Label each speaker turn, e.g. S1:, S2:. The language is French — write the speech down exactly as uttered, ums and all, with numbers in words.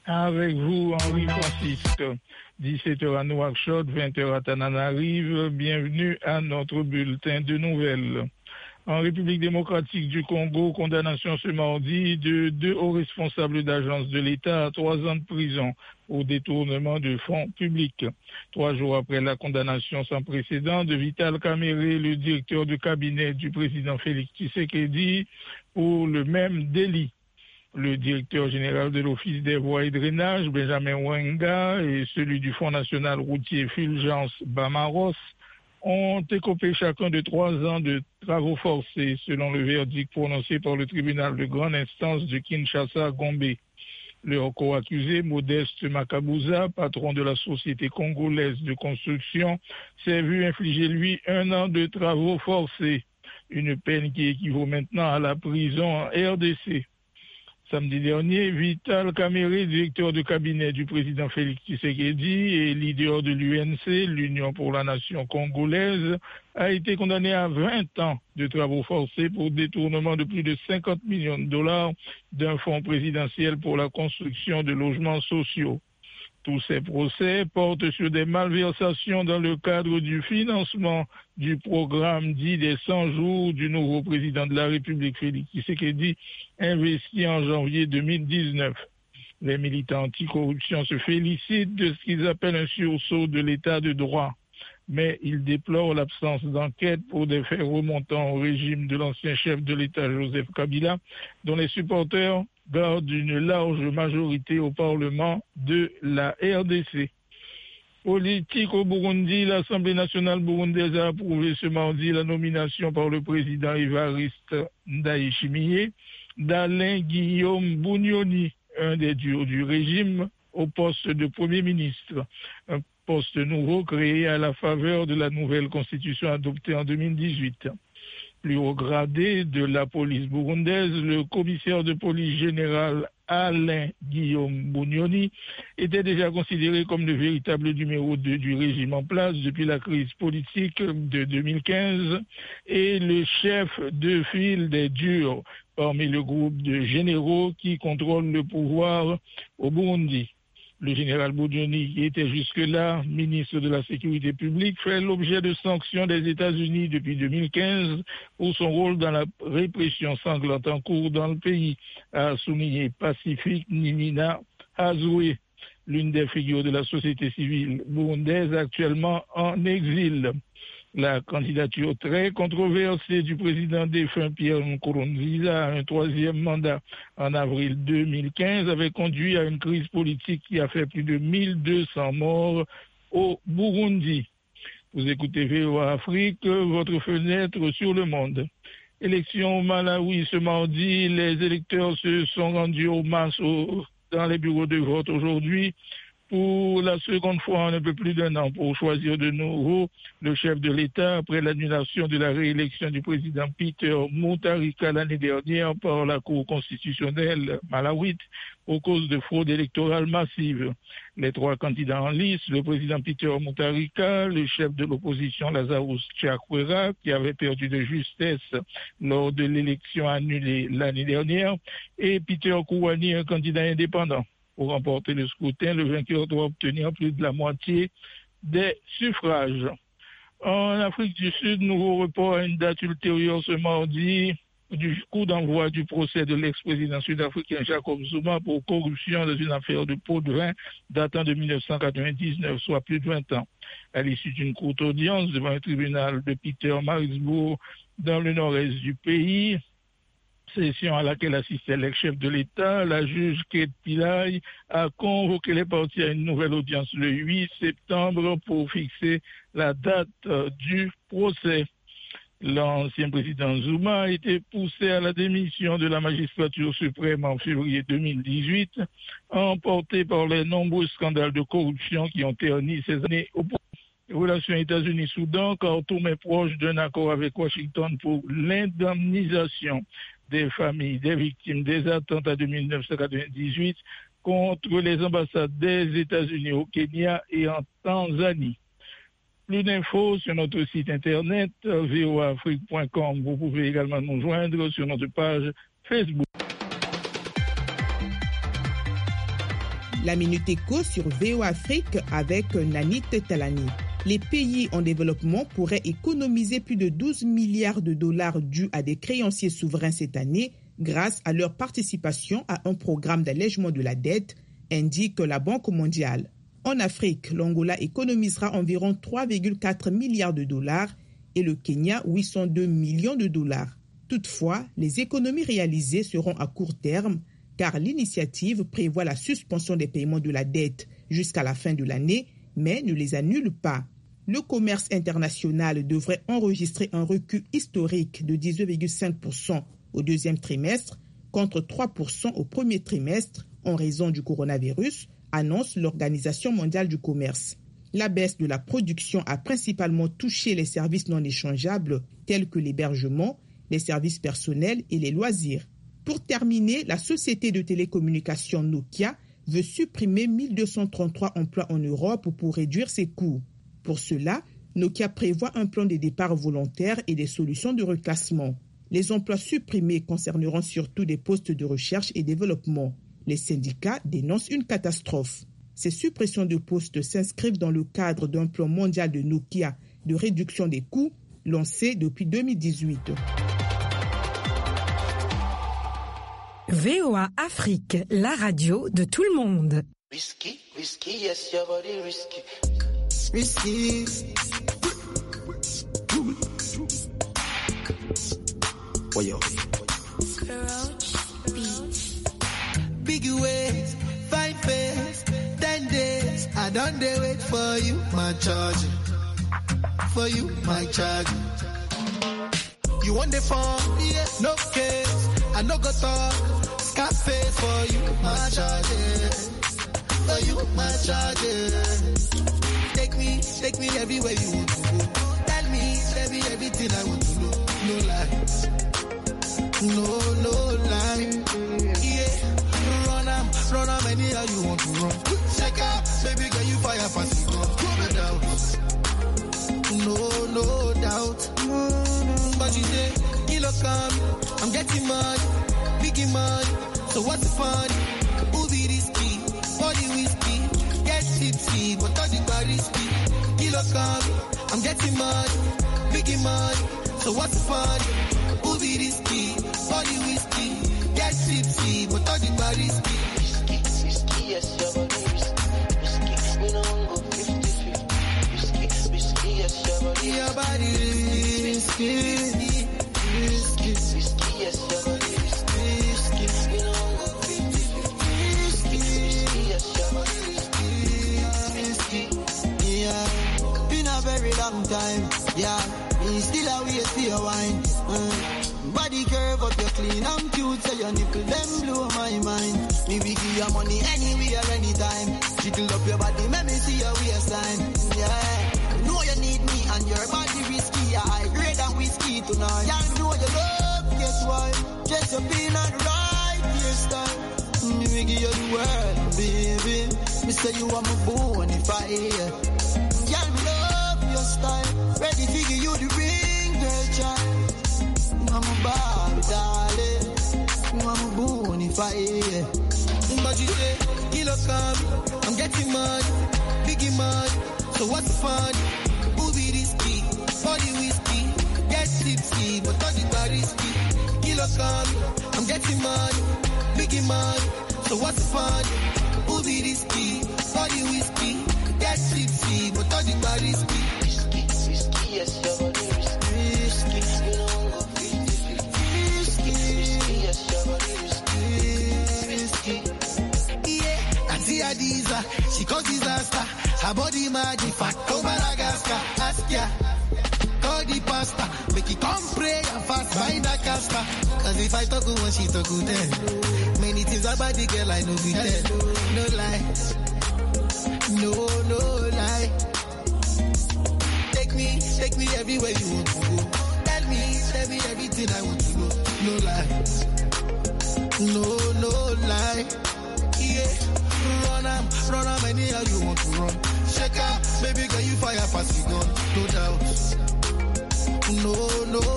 S1: Avec vous, Henri Francisque. dix-sept heures à Nouakchott, vingt heures à Tananarive. Bienvenue à notre bulletin de nouvelles. En République démocratique du Congo, condamnation ce mardi de deux hauts responsables d'agences de l'État à trois ans de prison au détournement de fonds publics. Trois jours après la condamnation sans précédent de Vital Kamerhe, le directeur de cabinet du président Félix Tshisekedi, pour le même délit. Le directeur général de l'Office des voies et drainages, Benjamin Wenga, et celui du Fonds national routier Fulgence Bamaros ont écopé chacun de trois ans de travaux forcés, selon le verdict prononcé par le tribunal de grande instance de Kinshasa-Gombe. Leur co-accusé, Modeste Makabouza, patron de la société congolaise de construction, s'est vu infliger lui un an de travaux forcés, une peine qui équivaut maintenant à la prison en R D C. Samedi dernier, Vital Kamerhe, directeur de cabinet du président Félix Tshisekedi et leader de l'U N C, l'Union pour la nation congolaise, a été condamné à vingt ans de travaux forcés pour détournement de plus de cinquante millions de dollars d'un fonds présidentiel pour la construction de logements sociaux. Tous ces procès portent sur des malversations dans le cadre du financement du programme dit des cent jours du nouveau président de la République, Félix Tshisekedi, investi en janvier deux mille dix-neuf. Les militants anticorruption se félicitent de ce qu'ils appellent un sursaut de l'état de droit, mais ils déplorent l'absence d'enquête pour des faits remontant au régime de l'ancien chef de l'État Joseph Kabila, dont les supporters gardent une large majorité au Parlement de la R D C. Politique au Burundi, l'Assemblée nationale burundaise a approuvé ce mardi la nomination par le président Évariste Ndayishimiye d'Alain Guillaume Bunyoni, un des duos du régime, au poste de Premier ministre. Un poste nouveau créé à la faveur de la nouvelle constitution adoptée en deux mille dix-huit. Plus haut gradé de la police burundaise, le commissaire de police général Alain Guillaume Bunyoni était déjà considéré comme le véritable numéro deux du régime en place depuis la crise politique de deux mille quinze et le chef de file des durs parmi le groupe de généraux qui contrôlent le pouvoir au Burundi. Le général Bunyoni, qui était jusque-là ministre de la Sécurité publique, fait l'objet de sanctions des États-Unis depuis deux mille quinze pour son rôle dans la répression sanglante en cours dans le pays, a souligné Pacifique Nimina Hazoué, l'une des figures de la société civile burundaise actuellement en exil. La candidature très controversée du président défunt Pierre Nkurunziza à un troisième mandat en avril deux mille quinze avait conduit à une crise politique qui a fait plus de mille deux cents morts au Burundi. Vous écoutez V O A Afrique, votre fenêtre sur le monde. Élection au Malawi ce mardi, les électeurs se sont rendus au masse au, dans les bureaux de vote aujourd'hui pour la seconde fois en un peu plus d'un an pour choisir de nouveau le chef de l'État après l'annulation de la réélection du président Peter Mutharika l'année dernière par la Cour constitutionnelle malawite pour cause de fraude électorale massive. Les trois candidats en lice, le président Peter Mutharika, le chef de l'opposition Lazarus Chakwera, qui avait perdu de justesse lors de l'élection annulée l'année dernière, et Peter Kouani, un candidat indépendant. Pour remporter le scrutin, le vainqueur doit obtenir plus de la moitié des suffrages. En Afrique du Sud, nouveau report à une date ultérieure ce mardi du coup d'envoi du procès de l'ex-président sud-africain Jacob Zuma pour corruption dans une affaire de pot de vin datant de mille neuf cent quatre-vingt-dix-neuf, soit plus de vingt ans. À l'issue d'une courte audience devant un tribunal de Pietermaritzburg dans le nord-est du pays, session à laquelle assistait l'ex-chef de l'État, la juge Kate Pillay a convoqué les parties à une nouvelle audience le huit septembre pour fixer la date du procès. L'ancien président Zuma a été poussé à la démission de la magistrature suprême en février deux mille dix-huit, emporté par les nombreux scandales de corruption qui ont terni ces années au pouvoir. Relations États-Unis-Soudan, Khartoum est proche d'un accord avec Washington pour l'indemnisation des familles des victimes des attentats de mille neuf cent quatre-vingt-dix-huit contre les ambassades des États-Unis au Kenya et en Tanzanie. Plus d'infos sur notre site internet v o a afrique point com. Vous pouvez également nous joindre sur notre page Facebook.
S2: La Minute Éco sur V O Afrique avec Nanit Talani. Les pays en développement pourraient économiser plus de douze milliards de dollars dus à des créanciers souverains cette année grâce à leur participation à un programme d'allègement de la dette, indique la Banque mondiale. En Afrique, l'Angola économisera environ trois virgule quatre milliards de dollars et le Kenya huit cent deux millions de dollars. Toutefois, les économies réalisées seront à court terme car l'initiative prévoit la suspension des paiements de la dette jusqu'à la fin de l'année, mais ne les annule pas. Le commerce international devrait enregistrer un recul historique de dix-huit virgule cinq pour cent au deuxième trimestre contre trois pour cent au premier trimestre en raison du coronavirus, annonce l'Organisation mondiale du commerce. La baisse de la production a principalement touché les services non échangeables tels que l'hébergement, les services personnels et les loisirs. Pour terminer, la société de télécommunications Nokia veut supprimer mille deux cent trente-trois emplois en Europe pour réduire ses coûts. Pour cela, Nokia prévoit un plan de départ volontaire et des solutions de reclassement. Les emplois supprimés concerneront surtout des postes de recherche et développement. Les syndicats dénoncent une catastrophe. Ces suppressions de postes s'inscrivent dans le cadre d'un plan mondial de Nokia de réduction des coûts lancé depuis deux mille dix-huit.
S3: V O A Afrique, la radio de tout le monde.
S4: Risky, risky, yes, your body risky.
S5: Risky. Oh, yo. Big ways, fine face, ten days. I don't dare wait for you, my charge. For you, my charge. You want the phone? Yeah, no case. I no go talk. Scarface for you, my charge. For you, my charge. Take me, take me everywhere you want to go. Tell me, tell me everything I want to know. No lies, no, no lie. Yeah, run am, run am anyhow you want to run. Check out, baby girl, you fire fast, you go. No doubt, no, no doubt. But you say, kilo come, I'm getting money, biggie money. So what's the fun? Who be risky? Body whiskey, get tipsy, but all the bar risky. Kilo come, I'm getting money, biggie money. So what's the fun? Who be risky? Body whiskey, get tipsy, but all the bar risky.
S4: Risky, risky, yes, your body risky. Risky, we don't go fifty-fifty. Risky, risky, yes, your body risky.
S5: Your body risky, risky, risky,
S4: risky, yes, your body risky. Risky, we don't go fifty-fifty. Risky, risky, yes, your body risky.
S5: Risky, yeah. Been a very long time, yeah. Me still a wait for your wine. Mm. Body curve up, you clean and cute, so your nipple them blow my mind. Me we give you money anywhere, anytime. Jiggle up your body, make me see your waistline. Yeah, know you need me and your body risky. I grade and whiskey tonight. Y'all know you love, guess why? Just your pin and right hairstyle. Me we give you the world, baby. Me say you are my bonafide. Y'all love your style. Ready to give you the ring, girl, child. I'm a Barbie, darling. I'm a bonafide. But you say, kilo come, I'm getting money, biggie money. So what's the fun? Who be risky? Body whiskey, get tipsy, but all the bar risky. Kilo come, I'm getting money, biggie money. So what's the fun? Who be risky? Body whiskey, get tipsy, but all the bar risky.
S4: Yes, your body risky. Risky, you don't go fifty-fifty. Risky, risky, yes, your body risky. Risky.
S5: Yeah, Katia Diza, she cause disaster. Her body mad, in fact, go Madagascar. Ask ya, call the pastor. Make it come pray and fast, find a casper. Cause if I talk to one, she talk to them. Many things about the girl, I know be dead. No lie, no, no lie. Take me, take me everywhere you want to go. Tell me, tell me everything I want to know. No lie, no, no lie. Yeah, run am, run am anyhow you want to run. Shake up, baby girl, you fire fast, you gone. No doubt, no, no.